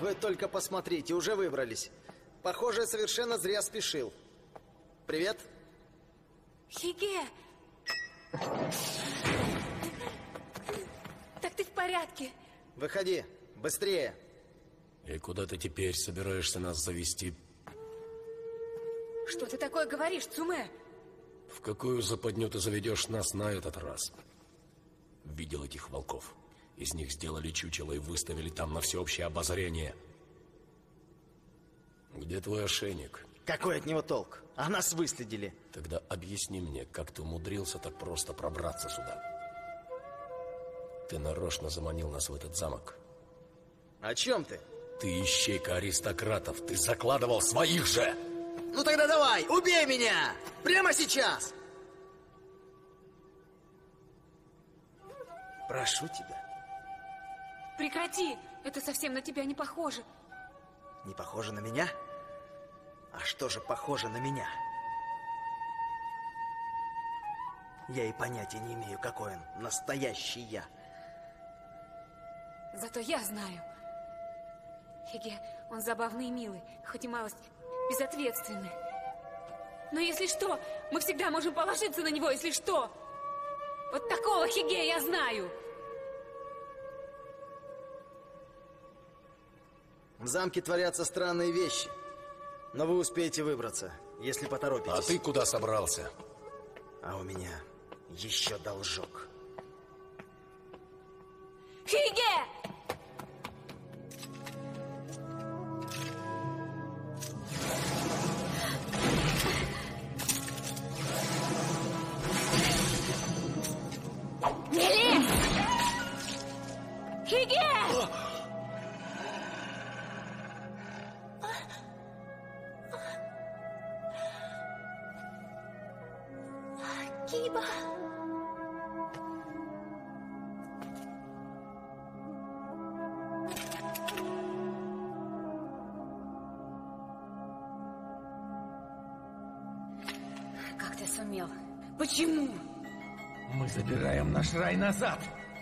Вы только посмотрите, уже выбрались. Похоже, совершенно зря спешил. Привет. Хиге! Так ты в порядке? Выходи, быстрее. И куда ты теперь собираешься нас завести? Что ты такое говоришь, Цуме? В какую западню ты заведешь нас на этот раз? Видел этих волков. Из них сделали чучело и выставили там на всеобщее обозрение. Где твой ошейник? Какой от него толк? А нас выследили. Тогда объясни мне, как ты умудрился так просто пробраться сюда. Ты нарочно заманил нас в этот замок. О чем ты? Ты ищейка аристократов. Ты закладывал своих же! Ну тогда давай, убей меня! Прямо сейчас! Прошу тебя. Прекрати! Это совсем на тебя не похоже. Не похоже на меня? А что же похоже на меня? Я и понятия не имею, какой он, настоящий я. Зато я знаю. Хиге, он забавный и милый, хоть и малость безответственный. Но если что, мы всегда можем положиться на него, если что. Вот такого Хиге я знаю. В замке творятся странные вещи. Но вы успеете выбраться, если поторопитесь. А ты куда собрался? А у меня еще должок. Хиге! Не лезь! Хиге! Киба! Как ты сумел? Почему? Мы забираем наш рай назад.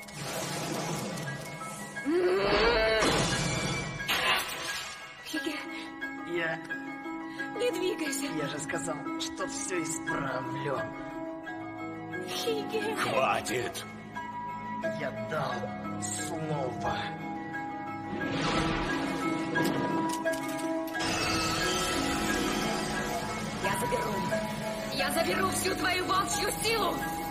Хиге, Я не двигайся. же сказал, что все исправлю. Хиге. Хватит! Я дал слово. Я заберу всю твою волчью силу!